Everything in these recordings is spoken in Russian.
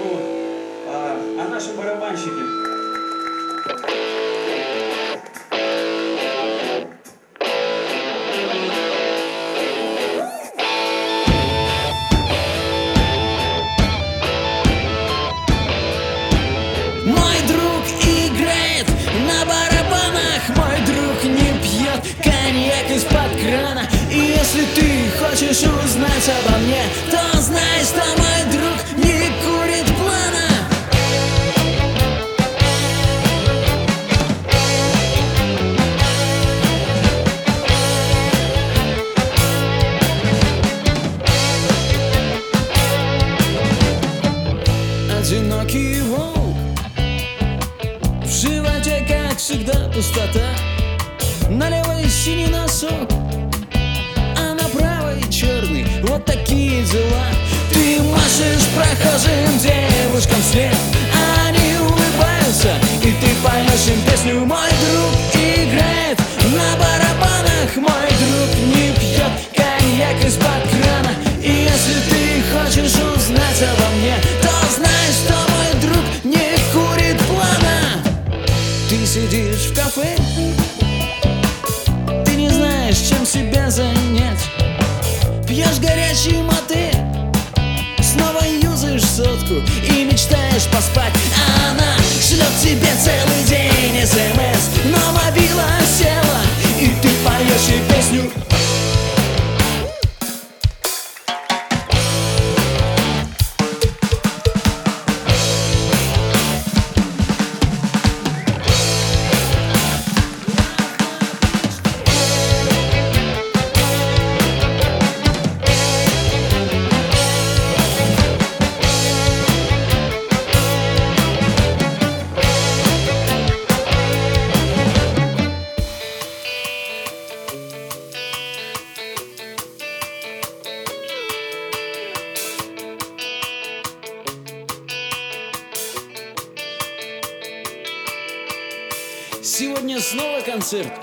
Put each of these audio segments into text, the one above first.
музыку, а наши барабанщики. Мой друг играет на барабанах, мой друг не пьет коньяк из-под крана. И если ты хочешь узнать обо мне, то знай, что мой друг не курит плана. Одинокий волк, в животе, как всегда, пустота. На левой синий носок, а на правой черный. Вот такие дела. Ты машешь прохожим девушкам вслед, а они улыбаются, и ты поешь им песню. Мой друг играет на барабанах, мой друг не пьет коньяк из-под крана. И если ты хочешь узнать обо мне, то знай, что мой друг не курит плана. Ты сидишь в кафе, ты не знаешь, чем себя занять. Пьешь горячий мате, снова юзаешь сотку и мечтаешь поспать. А она шлет тебе целый день СМС, но мобила села, и ты поешь ей песню. Сегодня снова концерт,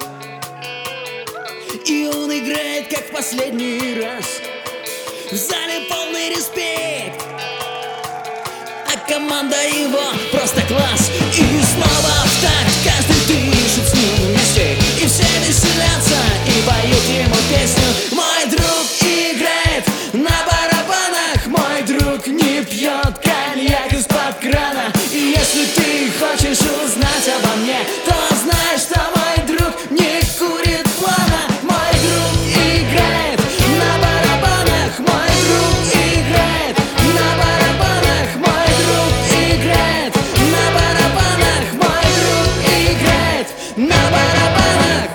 и он играет как в последний раз. В зале полный респект, а команда его просто класс. И снова в такт каждый дышит с ним вместе, и все веселятся и поют ему песню. Мой друг играет на барабанах, мой друг не пьет коньяк из-под крана. И если ты хочешь узнать обо мне, то знай, что мой друг не курит плана. Мой друг играет на барабанах, мой друг играет на барабанах, мой друг играет на барабанах, мой друг играет на барабанах.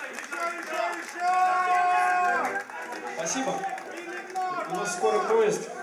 Спасибо. У нас скоро поезд.